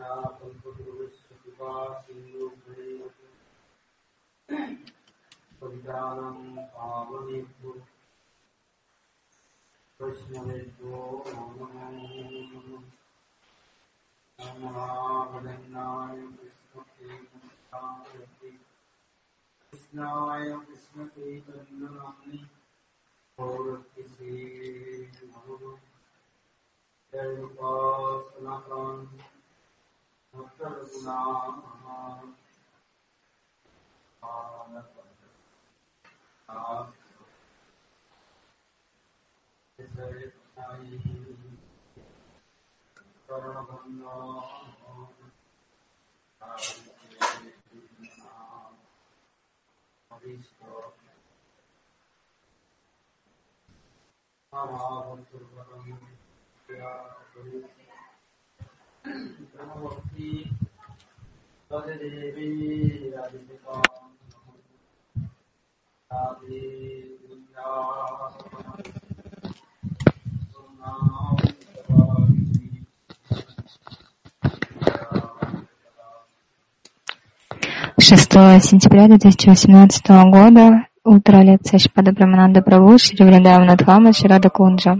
6 сентября 2018 года, утро, лекция Шрипада Брамананда Прабху, Шри Вриндавана Дхама, Шри Рада Кунджа.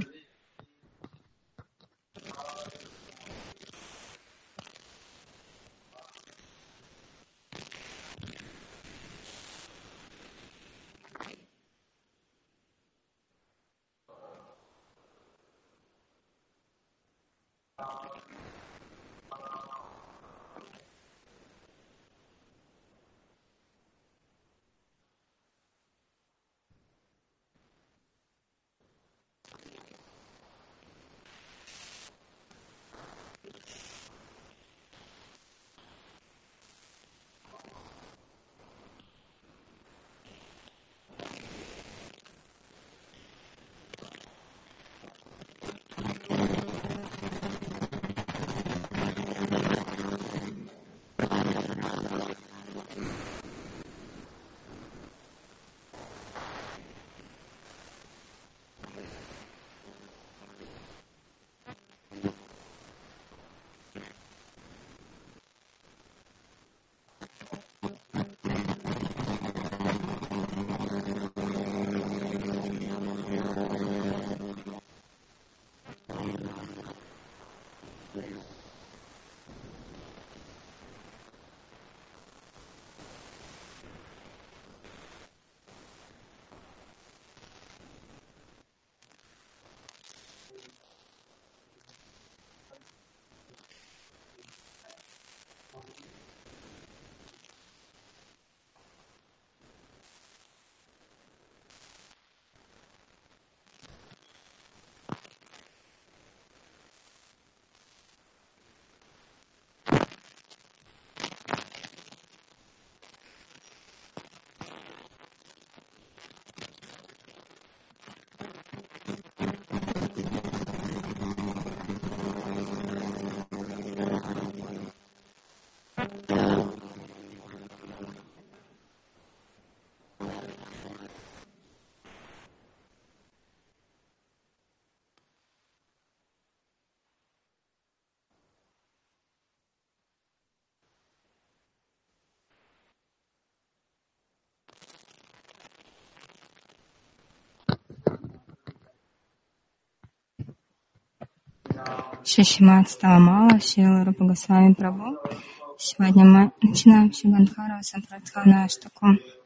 Шишиматстава Мала, Шрила Рупа Госвами Прабху. Сегодня мы начинаем Шигандхара Сампрадхана Аштаку.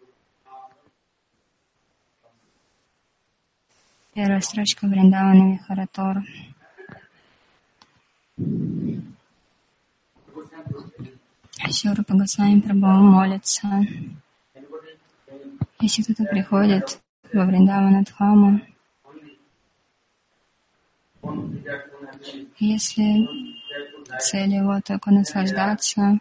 Первая строчка Вриндавана Вихаратора. Шрила Рупа Госвами Прабху молится. Если кто-то приходит во Вриндавана Дхаму, если цель его только наслаждаться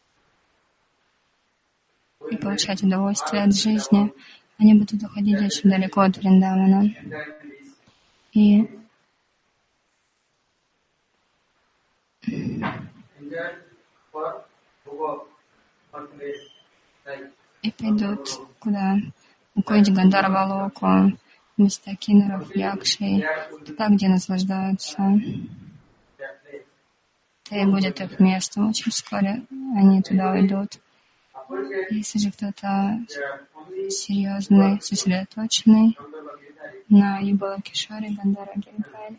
и получать удовольствие от жизни, они будут уходить очень далеко от Вриндавана. И пойдут куда? Уходить в Гандарвалоку, места кинаров, якшей, туда, где наслаждаются. это и будет их местом. Очень вскоре они туда уйдут. Если же кто-то серьезный, сосредоточенный на Югала Кишоре, Гандхара Гиридхаре,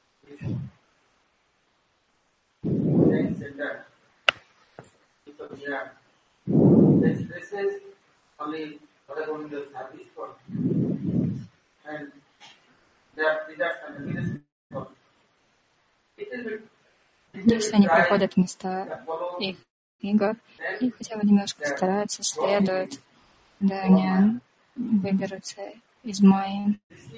если они приходят в места их игр и хотя бы немножко стараются, следуют, когда они выберутся из майи,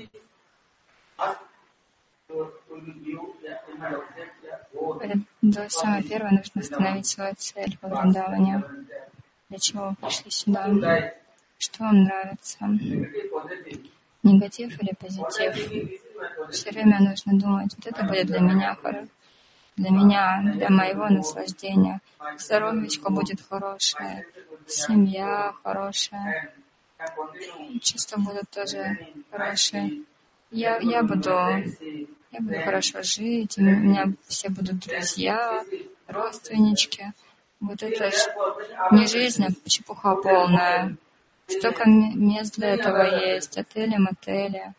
это самое первое, нужно установить свою цель во Вриндаване. Для чего вы пришли сюда? Что вам нравится? Негатив или позитив? Все время нужно думать, вот это будет для меня, для моего наслаждения. Здоровьечко будет хорошее, семья хорошая, чувства будут тоже хорошие. Я буду хорошо жить, у меня все будут друзья, родственнички. Вот это же не жизнь, а чепуха полная. Столько мест для этого есть, отели, мотели.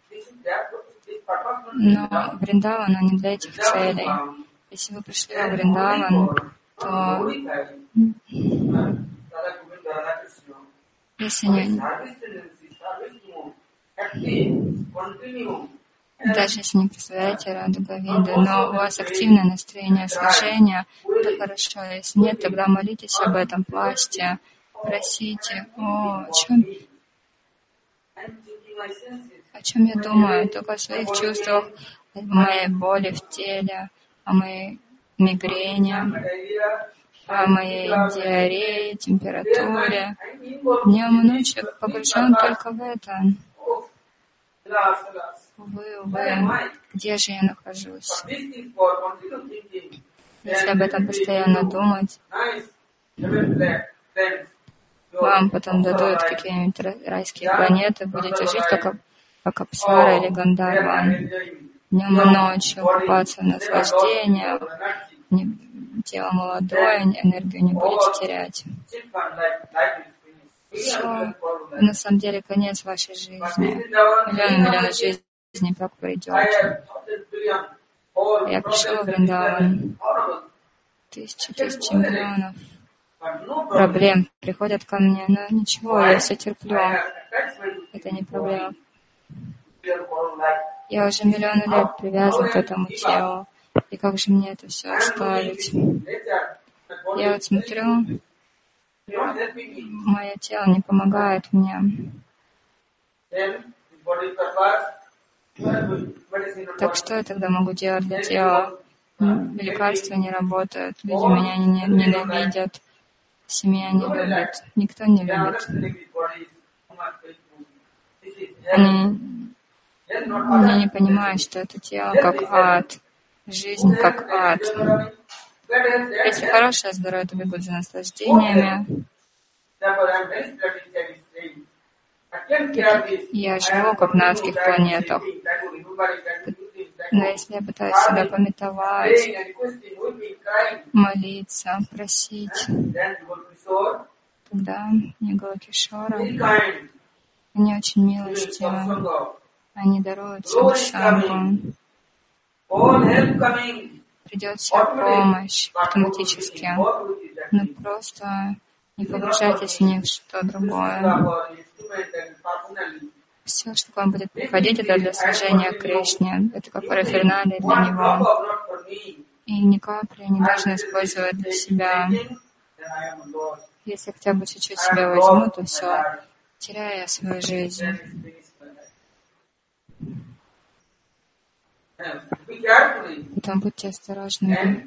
Но Вриндаван, не для этих целей. Если вы пришли во Вриндаван, то если даже если не представляете Раду Говинду, но у вас активное настроение служения, это хорошо. Если нет, тогда молитесь об этом, плачьте, просите. О чем я думаю? Только о своих чувствах, о моей боли в теле, о моей мигрени, о моей диарее, температуре. Днем и ночью погружен только в это. Увы, где же я нахожусь? Если об этом постоянно думать, вам потом дадут какие-нибудь райские планеты, будете жить как Апсара или Гандharva, днем и ночью, купаться в наслаждениях, тело молодое, энергию не будете терять. Все, на самом деле, конец вашей жизни. Миллионы жизней как пройдет. Я пришел в Вриндаван. Тысячи миллионов проблем приходят ко мне, но ничего, я все терплю. Это не проблема. Я уже миллионы лет привязан к этому телу. И как же мне это все оставить? Я вот смотрю, мое тело не помогает мне. Так что я тогда могу делать для тела? Лекарства не работают, люди меня ненавидят, семья не любит, никто не любит. Они не понимают, что это тело как ад, жизнь как ад. Если хорошее здоровье, то бегут за наслаждениями. Я живу как на адских планетах. Но если я пытаюсь всегда пометовать, молиться, просить, тогда Югала Кишора, они очень милостивы. Они даруют сангу. Придет вся помощь автоматически. Но просто не погружайтесь в них что другое. Все, что к вам будет приходить, это для служения Кришне. Это как параферналия для него. И ни капли не должны использовать для себя. Если хотя бы чуть-чуть себя возьму, то все, теряю я свою жизнь. Поэтому будьте осторожны.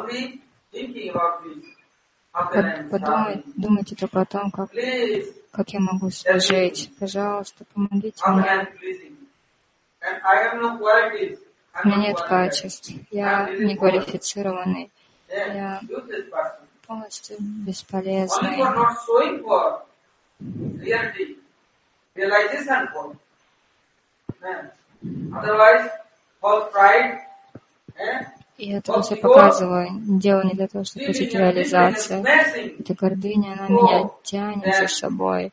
Думайте только о том, как я могу служить. Пожалуйста, помогите мне. У меня нет качеств. Я не квалифицированный. Я полностью бесполезный. И я тоже показываю, делаю не для того, чтобы получить реализацию. Эта гордыня, она меня тянет за собой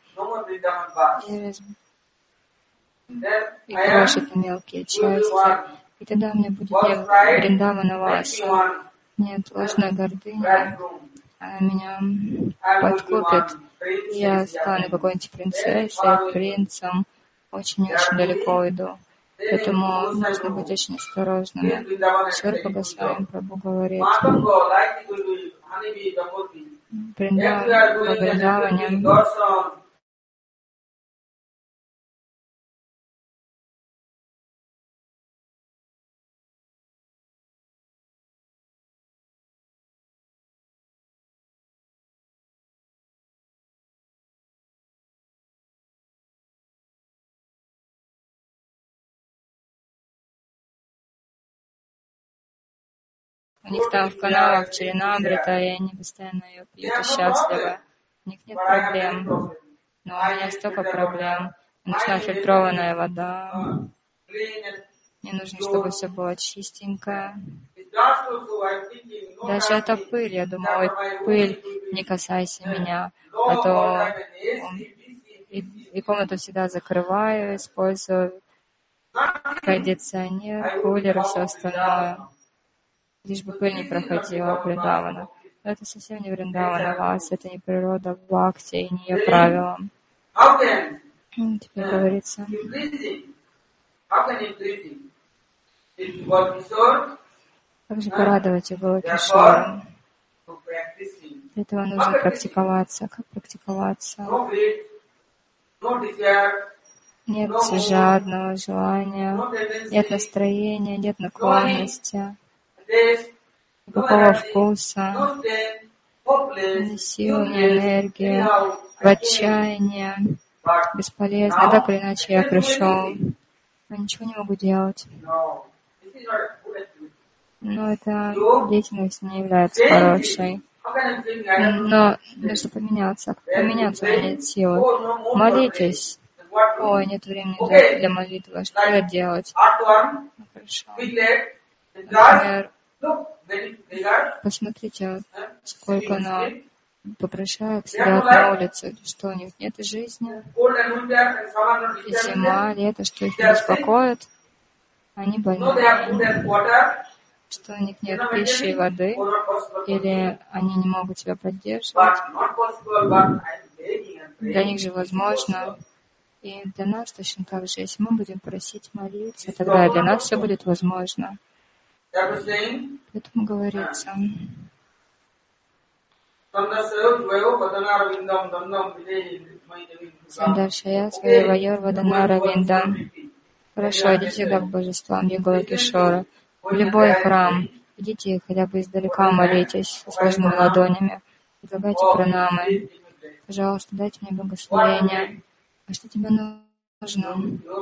и крошит на мелкие части. И тогда у меня будет Вриндавана Васа. Нет, ложная гордыня, она меня подкупит. И я стану какой-нибудь принцессой, принцем, очень-очень далеко уйду. Поэтому нужно быть очень осторожными. Шрила Госвами Прабху говорит, во Вриндаване у них там в каналах Чаринамрита, и они постоянно ее пьют и счастливы. У них нет проблем. Но у меня столько проблем. Мне нужна фильтрованная вода. Мне нужно, чтобы все было чистенькое. Даже это пыль. Я думаю, ой, пыль, не касайся меня. А то и комнату всегда закрываю, использую кондиционер, кулер и все остальное. Лишь бы пыль не проходила Вриндавана. Но это совсем не Вриндавана Вас, это не природа Бхакти и не ее правила. Теперь говорится, как же порадовать его Кишору? Для этого нужно практиковаться. Как практиковаться? Нет жадного желания, нет настроения, нет наклонности, никакого вкуса, ни сил, ни энергии, в отчаянии, бесполезно. Так или иначе я пришел, но ничего не могу делать. Но эта деятельность не является хорошей. Но нужно поменяться. Поменяться нет силы. Молитесь. Ой, нет времени для молитвы. Что я делать? Хорошо. Например, посмотрите, сколько попрошаек сидят на улице. Что у них нет жизни? Зима, лето, что их не беспокоит? Они больны. Что у них нет пищи и воды? Или они не могут себя поддерживать? Для них же возможно. И для нас точно так же, если мы будем просить молиться, тогда для нас все будет возможно. Поэтому говорится, Сандаршая Свайвайор Ваданара Виндам. Хорошо, идите всегда к божествам Югала Кишора. В любой храм. Идите хотя бы издалека, молитесь со сложными ладонями. Предлагайте пранамы. Пожалуйста, дайте мне благословение. А что тебе нужно?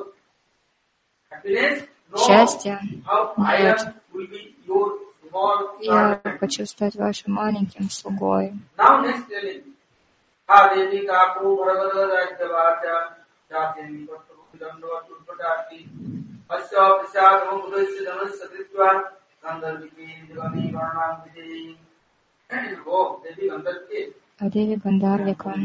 Счастье? Нет. Я хочу стать вашим маленьким слугой. А Деви Гандарвика,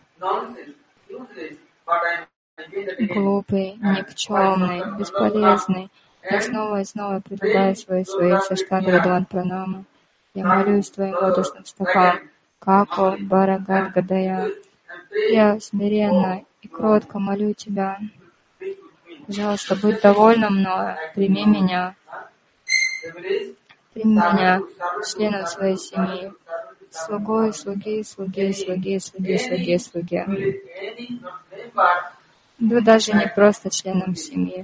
глупый, никчемный, бесполезный, я снова и снова предлагаю свои саштангавадван пранамы. Я молюсь твоим лотосным стопам, Како Барагат Гадая. Я смиренно и кротко молю тебя. Пожалуйста, будь довольна мною, прими меня членом своей семьи, слугой, слуги. Да даже не просто членом семьи,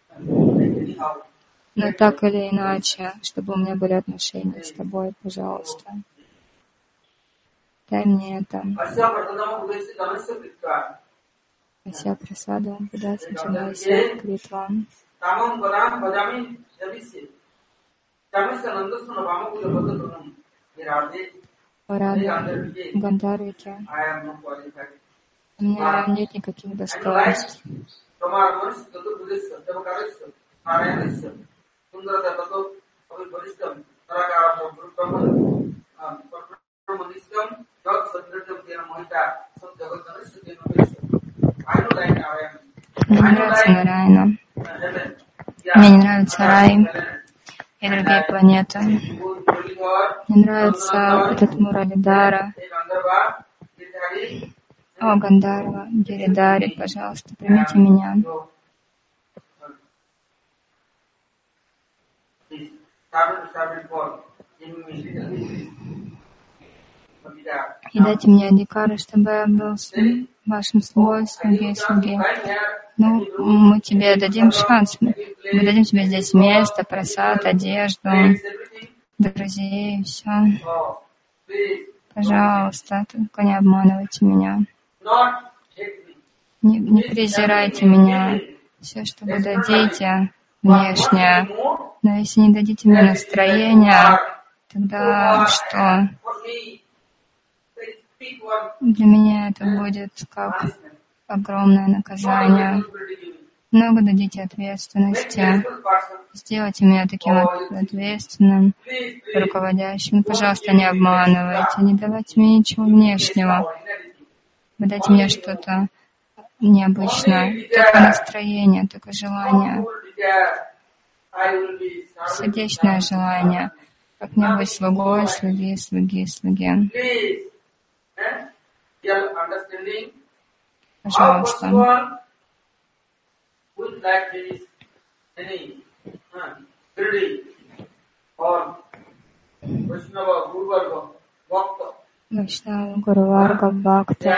но так или иначе, чтобы у меня были отношения с тобой, пожалуйста. Дай мне это. Ася прасадам Будаса Джанася Критвам. Парада Гандарвики. У меня нет никаких достоинств. Мне не нравится Нараяна. Мне не нравится рай и другие планеты. Мне нравится этот Муралидхара. О, Гандарва, Гиридари, пожалуйста, примите меня. И дайте мне адикары, чтобы я был вашим слугой, слуги. Ну, мы тебе дадим шанс. Мы дадим тебе здесь место, просад, одежду, друзей, все. Пожалуйста, только не обманывайте меня. Не презирайте меня. Все, что вы дадите, внешне. Но если не дадите мне настроения, тогда что? Для меня это будет как огромное наказание. Много дадите ответственности. Сделайте меня таким ответственным, руководящим. Пожалуйста, не обманывайте, не давайте мне ничего внешнего. Вы дайте мне что-то необычное, только настроение, только желание, сердечное желание, как мне быть слугой, слуги. Пожалуйста. Вайшнава, Гуру Варга, Бхакти.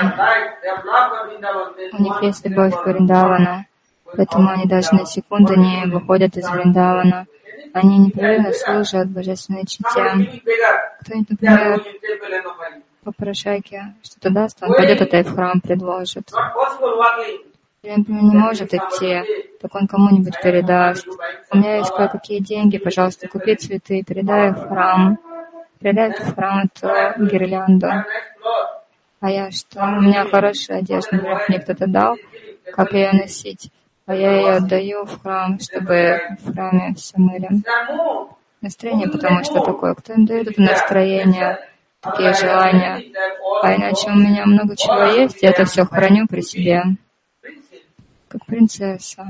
У них есть любовь к Вриндавану, поэтому они даже на секунду не выходят из Вриндавана. Они непрерывно служат божественной чите. Кто-нибудь, например, попрошайке что-то даст, он пойдет это и в храм предложит. Или, например, не может идти, так он кому-нибудь передаст. У меня есть кое-какие деньги, пожалуйста, купи цветы, передай их в храм. Передай в храм эту гирлянду. А я что? У меня хорошая одежда, например, мне кто-то дал, как ее носить, а я ее отдаю в храм, чтобы в храме все мыли. Настроение, потому что такое. Кто им дает это настроение, такие желания? А иначе у меня много чего есть, я это все храню при себе, как принцесса.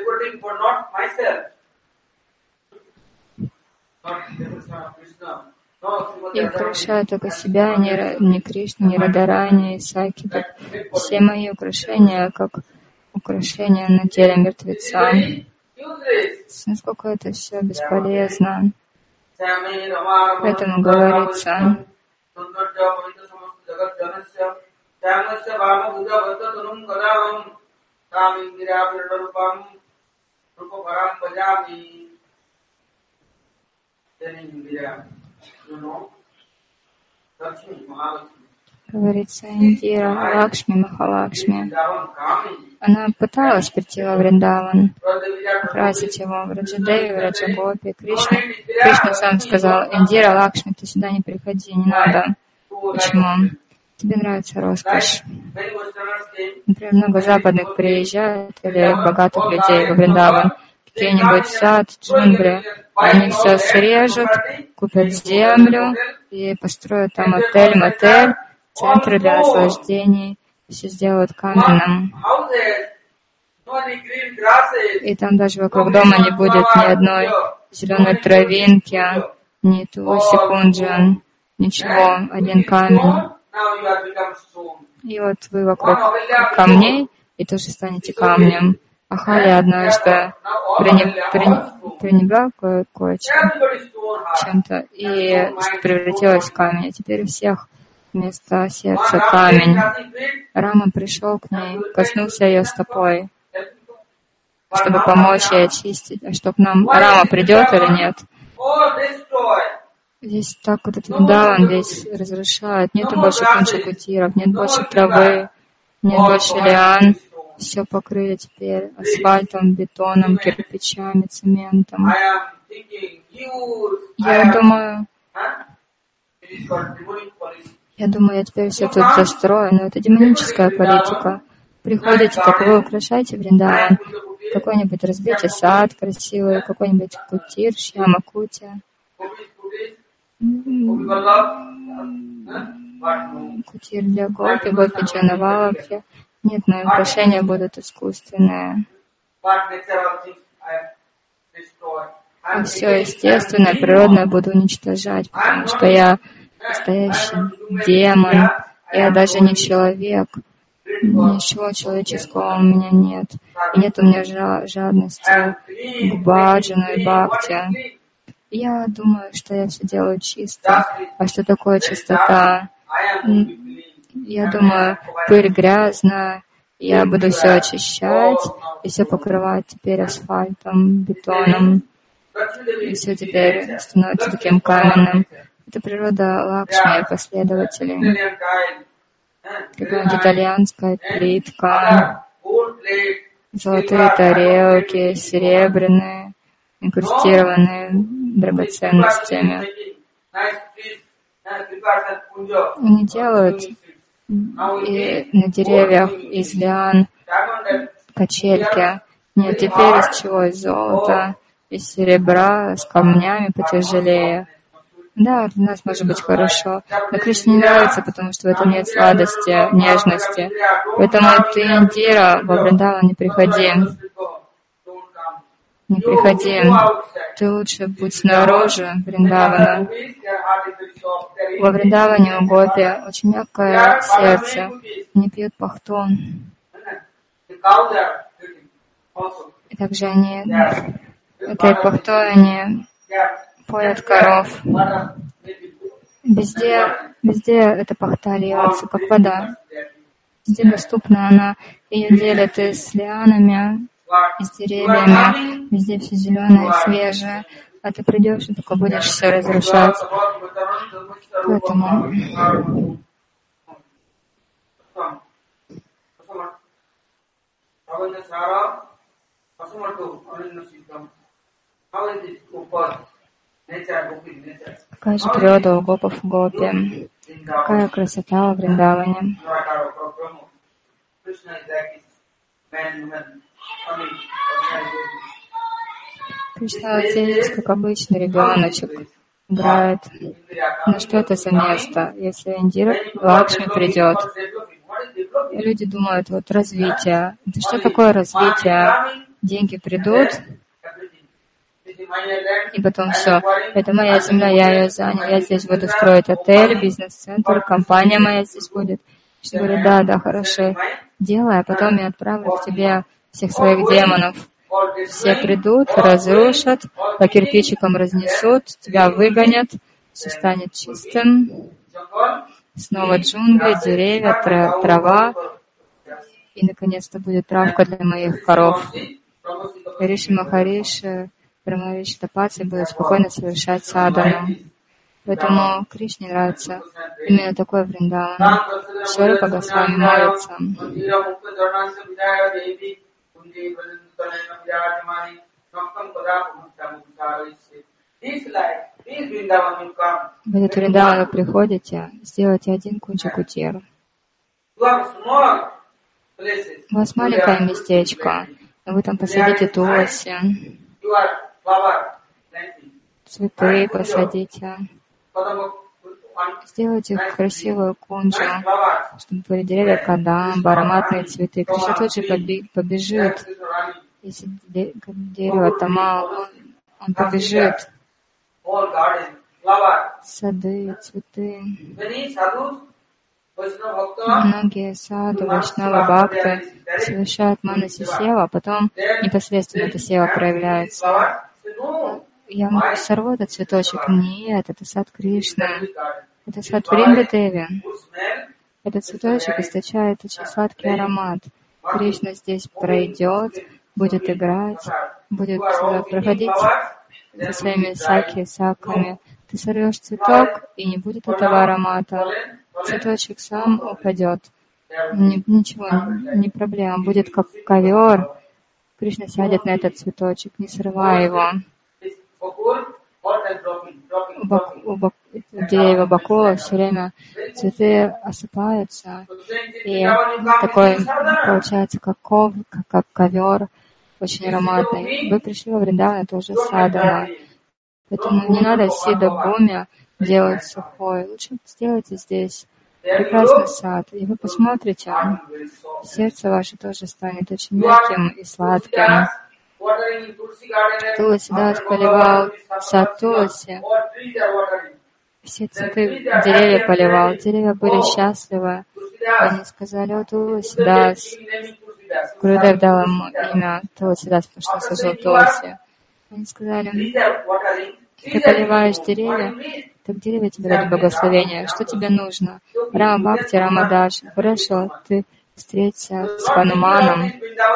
Я украшаю только себя, не Кришну, не Радарани, Исаки. Все мои украшения, как украшения на теле мертвеца. Насколько это все бесполезно. Поэтому говорится, говорится, Индира, Лакшми, Махалакшми. Она пыталась прийти во Вриндаван, украсить его, Враджадеви, Враджагопи, Кришна. Кришна сам сказал: Индира, Лакшми, ты сюда не приходи, не надо. Почему? Тебе нравится роскошь. Например, много западных приезжают, или богатых людей во Вриндаван, какие-нибудь сад, джунгли. Они все срежут, купят землю и построят там отель, мотель, центры для наслаждений. Все сделают каменным. И там даже вокруг дома не будет ни одной зеленой травинки, ни тулси кунджан, ничего, один камень. И вот вы вокруг камней и тоже станете камнем. Ахали однажды пренебрал чем-то и превратилась в камень. А теперь у всех вместо сердца камень. Рама пришел к ней, коснулся ее стопой, чтобы помочь ей очистить. А что к нам Рама придет или нет? Здесь так вот этот Вриндаван здесь разрушает. Нету больше кунча-кутиров, нет больше травы, нет больше лиан. Все покрыли теперь асфальтом, бетоном, кирпичами, цементом. Я думаю, я теперь все тут застрою, но это демоническая политика. Приходите, так вы украшайте Вриндаван. Какой-нибудь разбейте сад красивый, какой-нибудь кутир, шьяма-кути. кутир для гопи, гопи джанавалабхи. Нет, мои украшения будут искусственные. А все естественное, природное буду уничтожать, потому что я настоящий демон. Я даже не человек. Ничего человеческого у меня нет. И нет у меня жадности к баджану и бхакти. Я думаю, что я все делаю чисто. А что такое чистота? Я думаю, пыль грязная. Я буду все очищать и все покрывать теперь асфальтом, бетоном. И все теперь становится таким каменным. Это природа Лакшми и последователей. Какая-нибудь итальянская плитка, золотые тарелки, серебряные, инкрустированные драгоценностями. Они делают и на деревьях из лиан качельки. Нет, теперь из чего? Из золота, из серебра, с камнями потяжелее. Да, для нас может быть хорошо. Но Кришне не нравится, потому что в этом нет сладости, нежности. Поэтому ты, Индира, во Вриндаван не приходи. Не приходи. Ты лучше будь снаружи Вриндавана. Во Вриндаване у гопи очень мягкое сердце. Они пьют пахтон. И также они, этой пахтой они поят коров. Везде эта пахта льется, как вода. Везде доступна она. Ее делят и с лианами, и с деревьями. Везде все зеленое, свежее. А ты придешь и только будешь все разрушать. Поэтому какая же природа у гопов в гопи, какая красота во Вриндаване. Кришна здесь, как обычный ребеночек, играет. Но что это за место? Если Индира Лакшми придет, люди думают, вот развитие. Да что такое развитие? Деньги придут, и потом все. Это моя земля, я ее занял, я здесь буду строить отель, бизнес-центр, компания моя здесь будет. Что говорю, да, хорошо, делай, а потом я отправлю к тебе всех своих демонов. Все придут, разрушат, по кирпичикам разнесут, тебя выгонят, все станет чистым. Снова джунгли, деревья, трава. И, наконец-то, будет травка для моих коров. Риши Махариши, Брахмавиши Тапаси будут спокойно совершать садану. Поэтому Кришне нравится именно такой Вриндаван. Шварупа Госвами молится. В этот Вриндаван вы приходите, сделайте один кунджа-кутир. У вас маленькое местечко, но вы там посадите туласи, цветы посадите. Сделайте красивую кунджу, чтобы были деревья кадамба, ароматные цветы. Кришна тут же побежит. Если дерево тамал, он побежит. Сады, цветы. Многие саду, вайшнава, бхакты совершают манаси сева, а потом непосредственно эта сева проявляется. Я сорву этот цветочек. Нет, это сад Кришны. Это сад Вринда Деви. Этот цветочек источает очень сладкий аромат. Кришна здесь пройдет, будет играть, будет проходить со своими саками. Ты сорвешь цветок, и не будет этого аромата. Цветочек сам упадет. Ничего, не проблема. Будет как ковер. Кришна сядет на этот цветочек, не срывая его. У деревья бакула все время цветы осыпаются, и такой получается как ковер, очень ароматный. Вы пришли во Вриндаван, это уже садана. Поэтому не надо сида бхуми делать сухой. Лучше сделайте здесь прекрасный сад, и вы посмотрите, сердце ваше тоже станет очень мягким и сладким. Туласидас поливал сад Туласи, все цветы, деревья поливал, деревья были счастливы. Они сказали: «О, Туласидас». Гурудев дал ему имя Туласидас, потому что служил Туласи. Они сказали: «Ты поливаешь деревья, так деревья тебе дадут благословение. Что тебе нужно? Рама Бхакти, Рама Даш. Хорошо, ты встреться с Хануманом».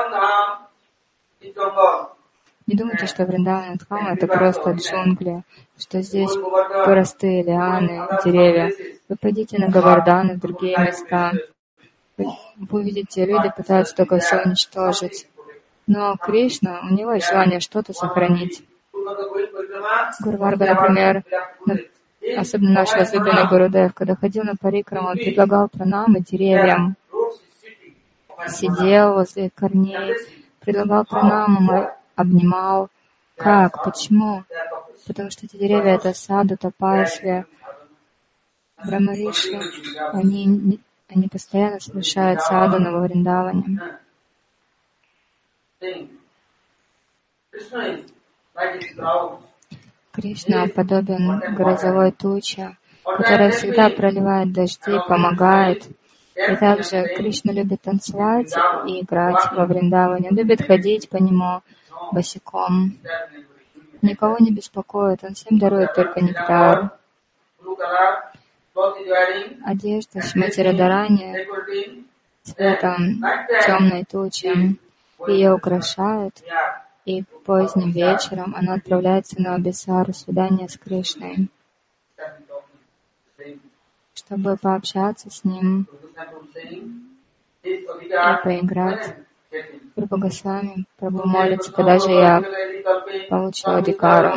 Не думайте, что Вриндаван и Дхам — это просто джунгли, что здесь простые лианы, деревья. Вы пойдите на Говардан и в другие места. Вы увидите, люди пытаются только все уничтожить. Но Кришна, у него есть желание что-то сохранить. Гуру Варга, например, особенно наш возлюбленный Гурудев, когда ходил на парикраму, он предлагал пранамы деревьям, сидел возле корней, предлагал пранамы, обнимал. Как? Почему? Потому что эти деревья — это саду, тапасви, Брахмариши. Они постоянно совершают садхану во Вриндаване. Кришна подобен грозовой туче, которая всегда проливает дожди, помогает. И также Кришна любит танцевать и играть во Вриндаване. Он любит ходить по нему босиком. Никого не беспокоит, он всем дарует только нектар. Одежда Шримати Радхарани цветом темной тучи ее украшает, и поздним вечером она отправляется на Абисару, свидание с Кришной, чтобы пообщаться с ним и поиграть. Прабху Госвами, Прабху молится, когда же я получу Адикару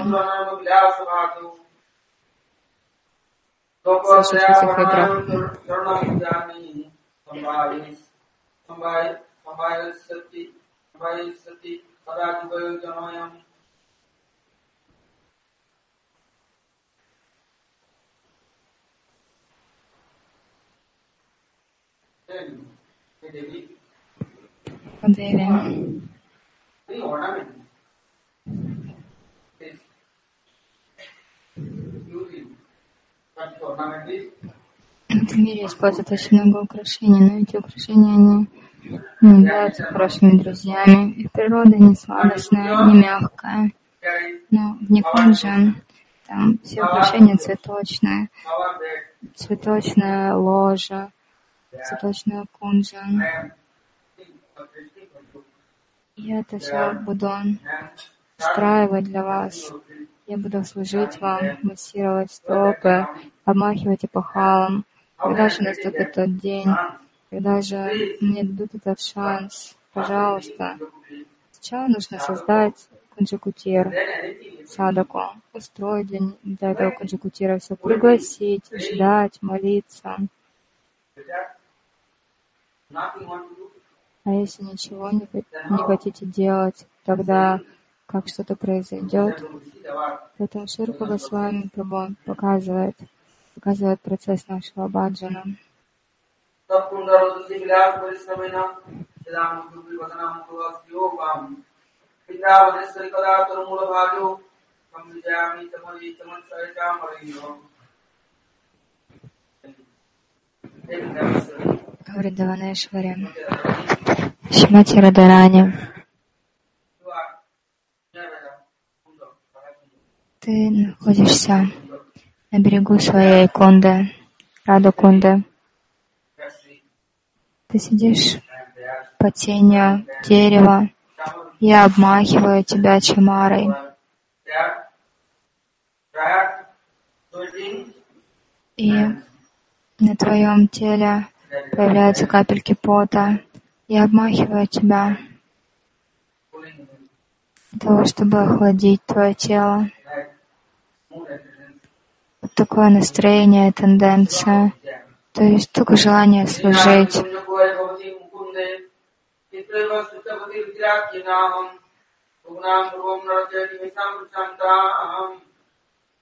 слушать в этих играх. Деви. В этом мире используют очень много украшений, но эти украшения, они не являются хорошими друзьями. Их природа не сладостная, не мягкая. Но в Никунджа там все украшения цветочные. Цветочная ложа, цветочная кунджа. Я это все буду устраивать для вас. Я буду служить вам, массировать стопы, обмахивать эпохалом. Когда же наступит тот день, когда же мне дадут этот шанс, пожалуйста. Сначала нужно создать кунджакутир, садаку, устроить для этого кунджакутира все, пригласить, ждать, молиться. А если ничего не хотите делать, тогда как что-то произойдет. Поэтому Шри Рупа Госвами Прабху показывает процесс нашего баджана. Вриндаванешвари, Шримати Радхарани, ты находишься на берегу своей кунды, Радха-кунды. Ты сидишь под тенью дерева, я обмахиваю тебя чамарой. И на твоем теле появляются капельки пота. Я обмахиваю тебя для того, чтобы охладить твое тело. Вот такое настроение, тенденция. То есть только желание служить.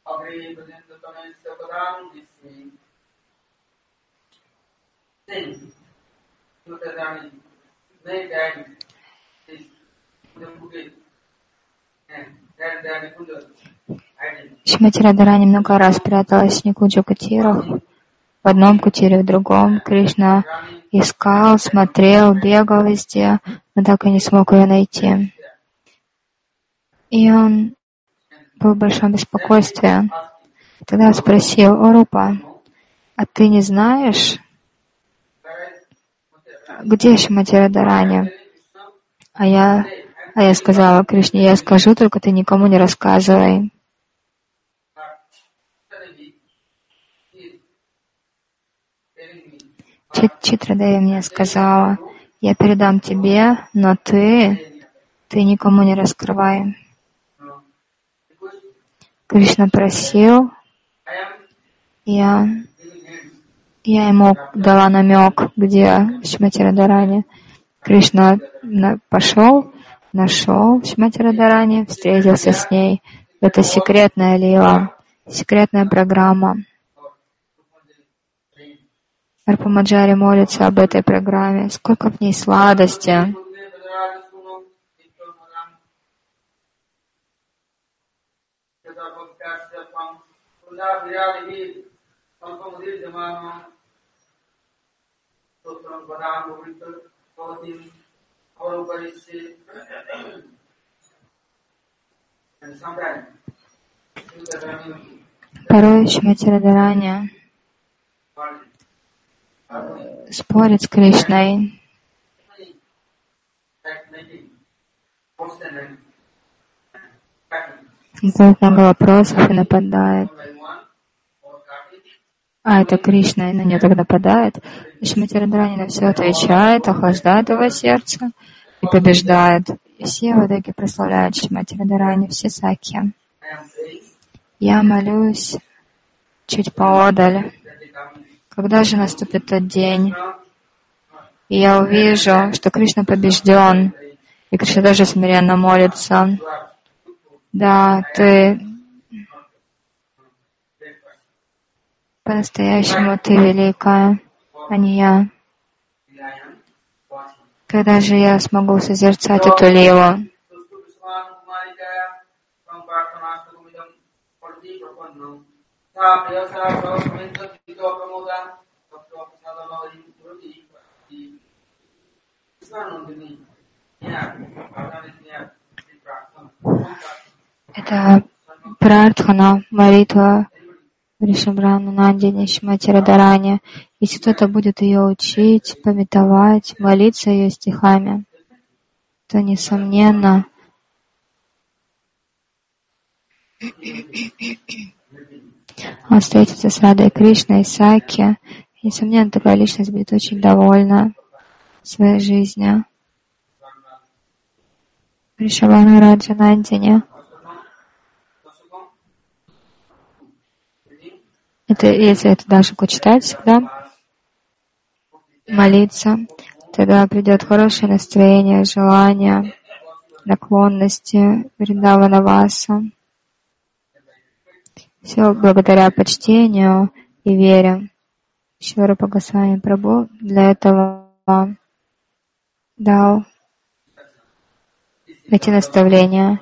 Шримати Радхарани много раз пряталась в Никуджа кутирах, в одном кутире, в другом. Кришна искал, смотрел, бегал везде, но так и не смог ее найти. И он был в большом беспокойстве. Тогда спросил: «О, Рупа, а ты не знаешь, где Шримати Радхарани?» А я сказала Кришне: «Я скажу, только ты никому не рассказывай». Читрадеви мне сказала: «Я передам тебе, но ты никому не раскрывай». Кришна просил, я ему дала намек, где Шримати Радхарани. Кришна пошел, нашел Шримати Радхарани, встретился с ней. Это секретная лила, секретная программа. Рупамаджари молится об этой программе. Сколько в ней сладости! Порой Шримати Радхарани спорит с Кришной, задает много вопросов и нападает. А это Кришна на нее тогда нападает. И Шримати Радхарани на все отвечает, охлаждает его сердце и побеждает. И все в итоге прославляют Шримати Радхарани, все сакхи. Я молюсь чуть поодаль. Когда же наступит тот день, и я увижу, что Кришна побежден, и Кришна тоже смиренно молится: «Да, ты по-настоящему ты великая, а не я». Когда же я смогу созерцать эту лилу? Это прартхана, молитва Вришабхану Нандини Шримати Радхарани. Если кто-то будет ее учить, памятовать, молиться ее стихами, то, несомненно, он встретится с Радой Кришной и Сакхи. Несомненно, такая личность будет очень довольна своей жизнью. Вришабхану Раджанандине. Если это даже читать всегда, молиться, тогда придет хорошее настроение, желание, наклонности Вриндавана Васа. Все благодаря почтению и вере. Шрила Рупа Госвами Прабху для этого дал эти наставления.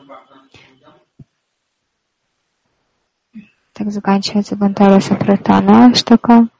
Так заканчивается Гантара Сапратана Аштака.